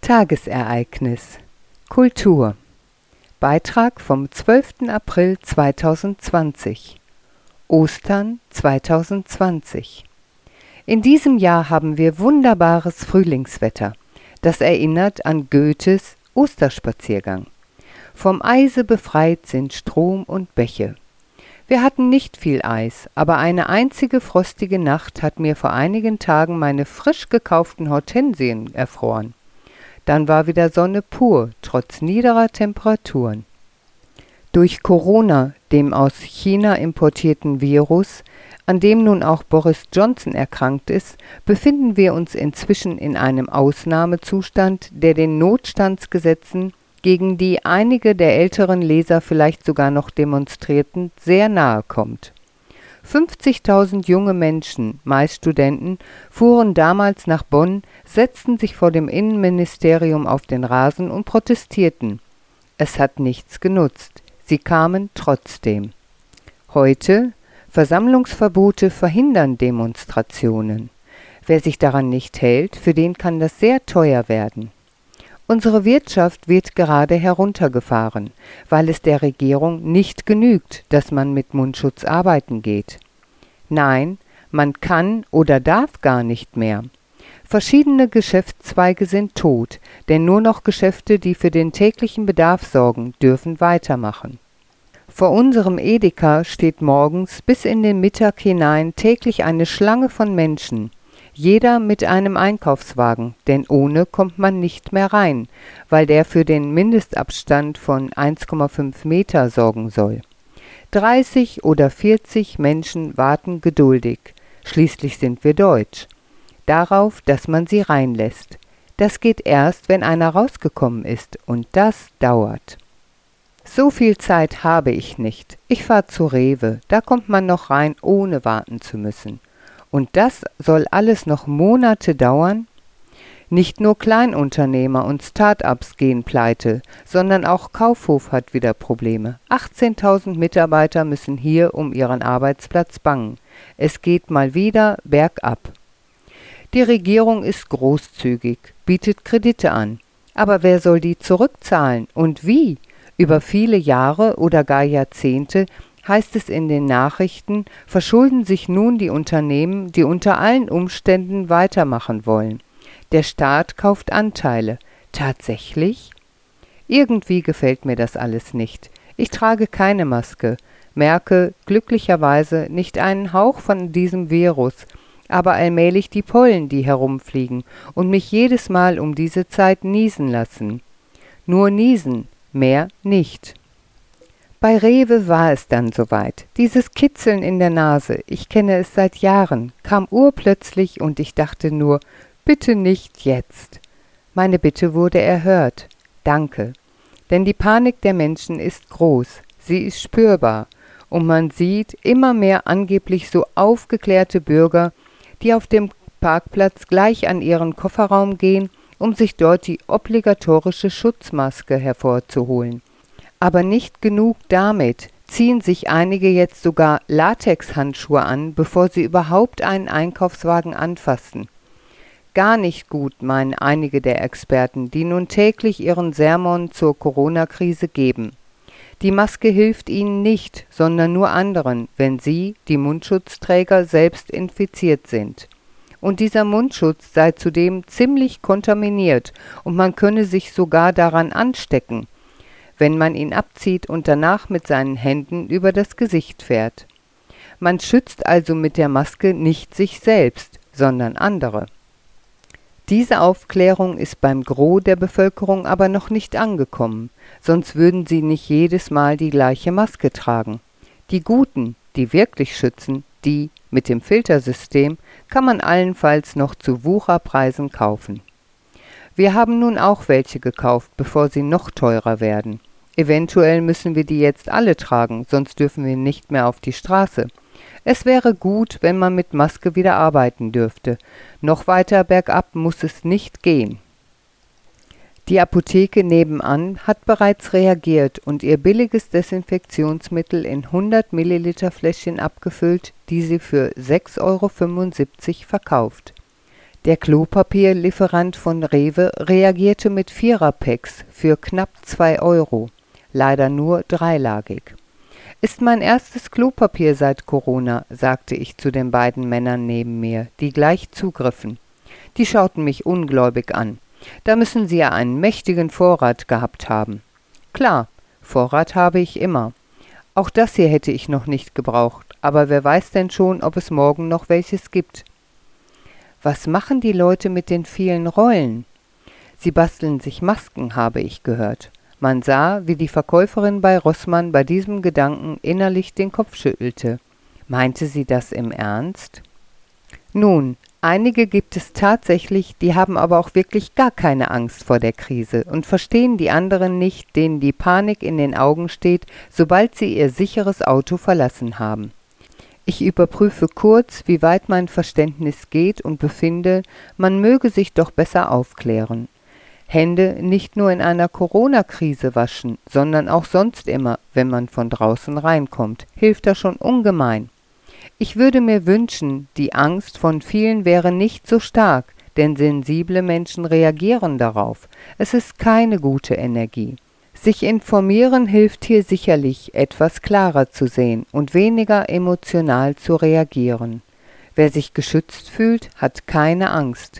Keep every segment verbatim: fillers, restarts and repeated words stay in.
Tagesereignis Kultur Beitrag vom zwölften April zweitausendzwanzig Ostern zweitausendzwanzig. In diesem Jahr haben wir wunderbares Frühlingswetter. Das erinnert an Goethes Osterspaziergang. Vom Eise befreit sind Strom und Bäche. Wir hatten nicht viel Eis, aber eine einzige frostige Nacht hat mir vor einigen Tagen meine frisch gekauften Hortensien erfroren. Dann war wieder Sonne pur, trotz niederer Temperaturen. Durch Corona, dem aus China importierten Virus, an dem nun auch Boris Johnson erkrankt ist, befinden wir uns inzwischen in einem Ausnahmezustand, der den Notstandsgesetzen, gegen die einige der älteren Leser vielleicht sogar noch demonstrierten, sehr nahe kommt. fünfzigtausend junge Menschen, meist Studenten, fuhren damals nach Bonn, setzten sich vor dem Innenministerium auf den Rasen und protestierten. Es hat nichts genutzt. Sie kamen trotzdem. Heute Versammlungsverbote verhindern Demonstrationen. Wer sich daran nicht hält, für den kann das sehr teuer werden. Unsere Wirtschaft wird gerade heruntergefahren, weil es der Regierung nicht genügt, dass man mit Mundschutz arbeiten geht. Nein, man kann oder darf gar nicht mehr. Verschiedene Geschäftszweige sind tot, denn nur noch Geschäfte, die für den täglichen Bedarf sorgen, dürfen weitermachen. Vor unserem Edeka steht morgens bis in den Mittag hinein täglich eine Schlange von Menschen, jeder mit einem Einkaufswagen, denn ohne kommt man nicht mehr rein, weil der für den Mindestabstand von eins Komma fünf Meter sorgen soll. dreißig oder vierzig Menschen warten geduldig, schließlich sind wir deutsch, darauf, dass man sie reinlässt. Das geht erst, wenn einer rausgekommen ist, und das dauert. So viel Zeit habe ich nicht. Ich fahre zu Rewe, da kommt man noch rein, ohne warten zu müssen. Und das soll alles noch Monate dauern? Nicht nur Kleinunternehmer und Start-ups gehen pleite, sondern auch Kaufhof hat wieder Probleme. achtzehntausend Mitarbeiter müssen hier um ihren Arbeitsplatz bangen. Es geht mal wieder bergab. Die Regierung ist großzügig, bietet Kredite an. Aber wer soll die zurückzahlen und wie? Über viele Jahre oder gar Jahrzehnte heißt es in den Nachrichten, verschulden sich nun die Unternehmen, die unter allen Umständen weitermachen wollen. Der Staat kauft Anteile. Tatsächlich? Irgendwie gefällt mir das alles nicht. Ich trage keine Maske, merke glücklicherweise nicht einen Hauch von diesem Virus, aber allmählich die Pollen, die herumfliegen und mich jedes Mal um diese Zeit niesen lassen. Nur niesen, mehr nicht. Bei Rewe war es dann soweit. Dieses Kitzeln in der Nase, ich kenne es seit Jahren, kam urplötzlich und ich dachte nur, bitte nicht jetzt. Meine Bitte wurde erhört. Danke. Denn die Panik der Menschen ist groß, sie ist spürbar und man sieht immer mehr angeblich so aufgeklärte Bürger, die auf dem Parkplatz gleich an ihren Kofferraum gehen, um sich dort die obligatorische Schutzmaske hervorzuholen. Aber nicht genug damit, ziehen sich einige jetzt sogar Latexhandschuhe an, bevor sie überhaupt einen Einkaufswagen anfassen. Gar nicht gut, meinen einige der Experten, die nun täglich ihren Sermon zur Corona-Krise geben. Die Maske hilft ihnen nicht, sondern nur anderen, wenn sie, die Mundschutzträger, selbst infiziert sind. Und dieser Mundschutz sei zudem ziemlich kontaminiert und man könne sich sogar daran anstecken, wenn man ihn abzieht und danach mit seinen Händen über das Gesicht fährt. Man schützt also mit der Maske nicht sich selbst, sondern andere. Diese Aufklärung ist beim Gros der Bevölkerung aber noch nicht angekommen, sonst würden sie nicht jedes Mal die gleiche Maske tragen. Die Guten, die wirklich schützen, die mit dem Filtersystem, kann man allenfalls noch zu Wucherpreisen kaufen. Wir haben nun auch welche gekauft, bevor sie noch teurer werden. Eventuell müssen wir die jetzt alle tragen, sonst dürfen wir nicht mehr auf die Straße. Es wäre gut, wenn man mit Maske wieder arbeiten dürfte. Noch weiter bergab muss es nicht gehen. Die Apotheke nebenan hat bereits reagiert und ihr billiges Desinfektionsmittel in hundert Milliliter Fläschchen abgefüllt, die sie für sechs Euro fünfundsiebzig verkauft. Der Klopapierlieferant von Rewe reagierte mit Viererpacks für knapp zwei Euro, leider nur dreilagig. »Ist mein erstes Klopapier seit Corona«, sagte ich zu den beiden Männern neben mir, die gleich zugriffen. Die schauten mich ungläubig an. Da müssen sie ja einen mächtigen Vorrat gehabt haben. Klar, Vorrat habe ich immer. Auch das hier hätte ich noch nicht gebraucht, aber wer weiß denn schon, ob es morgen noch welches gibt. Was machen die Leute mit den vielen Rollen? Sie basteln sich Masken, habe ich gehört. Man sah, wie die Verkäuferin bei Rossmann bei diesem Gedanken innerlich den Kopf schüttelte. Meinte sie das im Ernst? Nun, einige gibt es tatsächlich, die haben aber auch wirklich gar keine Angst vor der Krise und verstehen die anderen nicht, denen die Panik in den Augen steht, sobald sie ihr sicheres Auto verlassen haben. Ich überprüfe kurz, wie weit mein Verständnis geht und befinde, man möge sich doch besser aufklären. Hände nicht nur in einer Corona-Krise waschen, sondern auch sonst immer, wenn man von draußen reinkommt, hilft das schon ungemein. Ich würde mir wünschen, die Angst von vielen wäre nicht so stark, denn sensible Menschen reagieren darauf. Es ist keine gute Energie. Sich informieren hilft hier sicherlich, etwas klarer zu sehen und weniger emotional zu reagieren. Wer sich geschützt fühlt, hat keine Angst.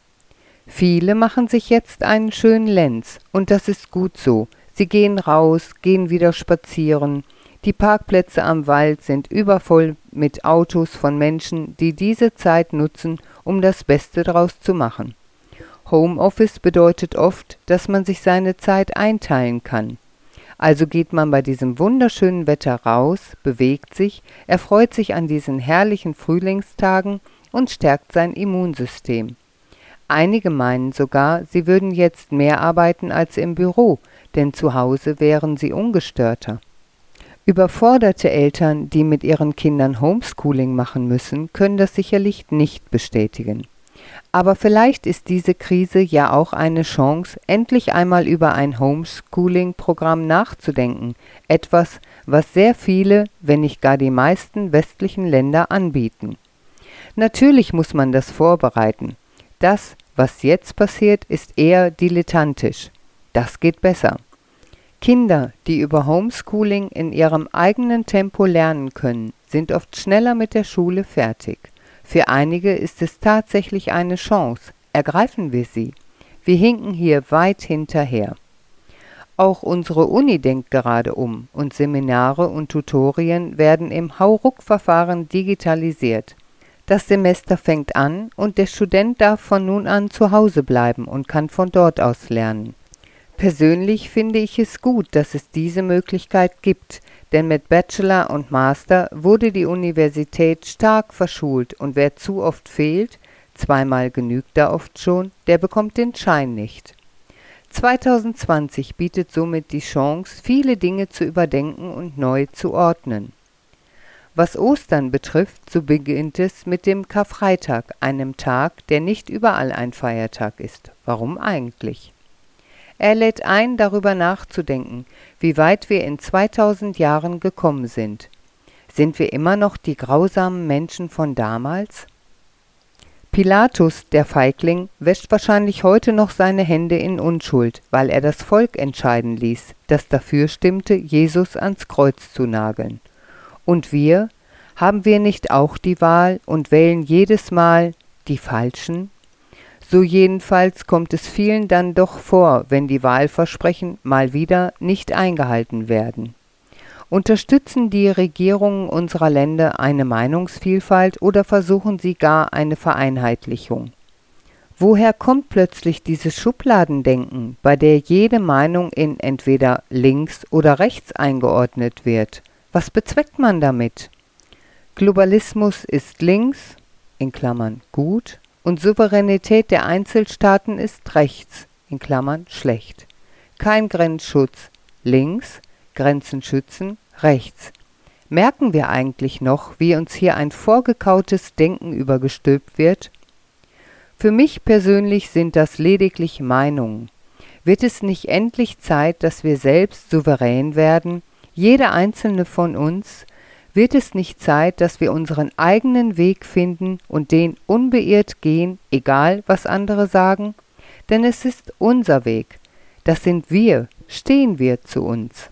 Viele machen sich jetzt einen schönen Lenz, und das ist gut so. Sie gehen raus, gehen wieder spazieren. Die Parkplätze am Wald sind übervoll mit Autos von Menschen, die diese Zeit nutzen, um das Beste draus zu machen. Homeoffice bedeutet oft, dass man sich seine Zeit einteilen kann. Also geht man bei diesem wunderschönen Wetter raus, bewegt sich, erfreut sich an diesen herrlichen Frühlingstagen und stärkt sein Immunsystem. Einige meinen sogar, sie würden jetzt mehr arbeiten als im Büro, denn zu Hause wären sie ungestörter. Überforderte Eltern, die mit ihren Kindern Homeschooling machen müssen, können das sicherlich nicht bestätigen. Aber vielleicht ist diese Krise ja auch eine Chance, endlich einmal über ein Homeschooling-Programm nachzudenken, etwas, was sehr viele, wenn nicht gar die meisten westlichen Länder anbieten. Natürlich muss man das vorbereiten. Das, was jetzt passiert, ist eher dilettantisch. Das geht besser. Kinder, die über Homeschooling in ihrem eigenen Tempo lernen können, sind oft schneller mit der Schule fertig. Für einige ist es tatsächlich eine Chance. Ergreifen wir sie. Wir hinken hier weit hinterher. Auch unsere Uni denkt gerade um und Seminare und Tutorien werden im Hauruck-Verfahren digitalisiert. Das Semester fängt an und der Student darf von nun an zu Hause bleiben und kann von dort aus lernen. Persönlich finde ich es gut, dass es diese Möglichkeit gibt, denn mit Bachelor und Master wurde die Universität stark verschult und wer zu oft fehlt, zweimal genügt da oft schon, der bekommt den Schein nicht. zwanzig zwanzig bietet somit die Chance, viele Dinge zu überdenken und neu zu ordnen. Was Ostern betrifft, so beginnt es mit dem Karfreitag, einem Tag, der nicht überall ein Feiertag ist. Warum eigentlich? Er lädt ein, darüber nachzudenken, wie weit wir in zweitausend Jahren gekommen sind. Sind wir immer noch die grausamen Menschen von damals? Pilatus, der Feigling, wäscht wahrscheinlich heute noch seine Hände in Unschuld, weil er das Volk entscheiden ließ, das dafür stimmte, Jesus ans Kreuz zu nageln. Und wir? Haben wir nicht auch die Wahl und wählen jedes Mal die Falschen? So jedenfalls kommt es vielen dann doch vor, wenn die Wahlversprechen mal wieder nicht eingehalten werden. Unterstützen die Regierungen unserer Länder eine Meinungsvielfalt oder versuchen sie gar eine Vereinheitlichung? Woher kommt plötzlich dieses Schubladendenken, bei der jede Meinung in entweder links oder rechts eingeordnet wird? Was bezweckt man damit? Globalismus ist links, in Klammern gut, und Souveränität der Einzelstaaten ist rechts, in Klammern schlecht. Kein Grenzschutz, links, Grenzen schützen, rechts. Merken wir eigentlich noch, wie uns hier ein vorgekautes Denken übergestülpt wird? Für mich persönlich sind das lediglich Meinungen. Wird es nicht endlich Zeit, dass wir selbst souverän werden, jeder einzelne von uns, Wird es nicht Zeit, dass wir unseren eigenen Weg finden und den unbeirrt gehen, egal was andere sagen? Denn es ist unser Weg. Das sind wir, stehen wir zu uns.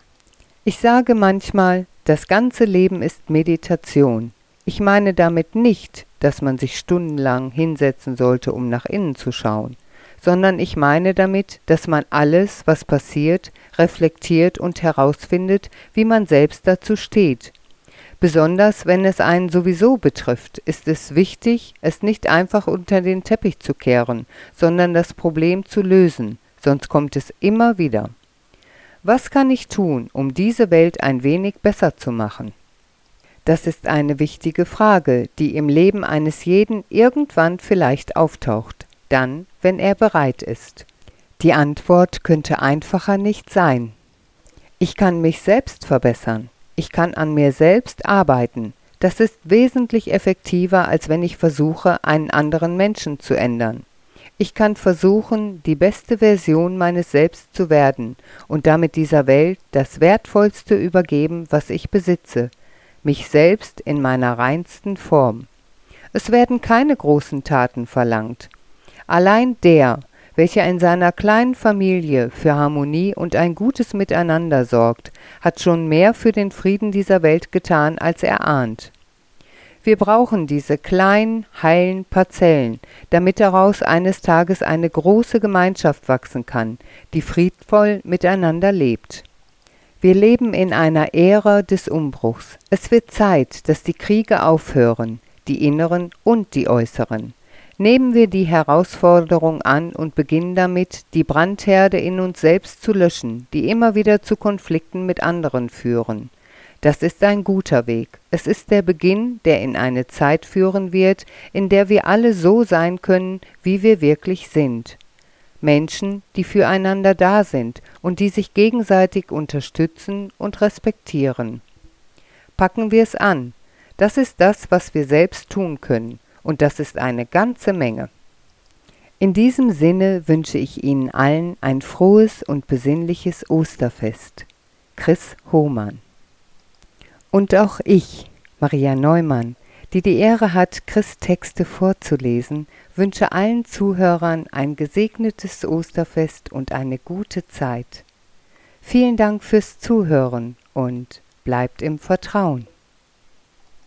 Ich sage manchmal, das ganze Leben ist Meditation. Ich meine damit nicht, dass man sich stundenlang hinsetzen sollte, um nach innen zu schauen, sondern ich meine damit, dass man alles, was passiert, reflektiert und herausfindet, wie man selbst dazu steht. Besonders wenn es einen sowieso betrifft, ist es wichtig, es nicht einfach unter den Teppich zu kehren, sondern das Problem zu lösen, sonst kommt es immer wieder. Was kann ich tun, um diese Welt ein wenig besser zu machen? Das ist eine wichtige Frage, die im Leben eines jeden irgendwann vielleicht auftaucht, dann, wenn er bereit ist. Die Antwort könnte einfacher nicht sein. Ich kann mich selbst verbessern. Ich kann an mir selbst arbeiten. Das ist wesentlich effektiver, als wenn ich versuche, einen anderen Menschen zu ändern. Ich kann versuchen, die beste Version meines Selbst zu werden und damit dieser Welt das Wertvollste übergeben, was ich besitze, mich selbst in meiner reinsten Form. Es werden keine großen Taten verlangt. Allein der, welcher in seiner kleinen Familie für Harmonie und ein gutes Miteinander sorgt, hat schon mehr für den Frieden dieser Welt getan, als er ahnt. Wir brauchen diese kleinen, heilen Parzellen, damit daraus eines Tages eine große Gemeinschaft wachsen kann, die friedvoll miteinander lebt. Wir leben in einer Ära des Umbruchs. Es wird Zeit, dass die Kriege aufhören, die inneren und die äußeren. Nehmen wir die Herausforderung an und beginnen damit, die Brandherde in uns selbst zu löschen, die immer wieder zu Konflikten mit anderen führen. Das ist ein guter Weg. Es ist der Beginn, der in eine Zeit führen wird, in der wir alle so sein können, wie wir wirklich sind. Menschen, die füreinander da sind und die sich gegenseitig unterstützen und respektieren. Packen wir es an. Das ist das, was wir selbst tun können. Und das ist eine ganze Menge. In diesem Sinne wünsche ich Ihnen allen ein frohes und besinnliches Osterfest. Chris Hohmann. Und auch ich, Maria Neumann, die die Ehre hat, Chris' Texte vorzulesen, wünsche allen Zuhörern ein gesegnetes Osterfest und eine gute Zeit. Vielen Dank fürs Zuhören und bleibt im Vertrauen.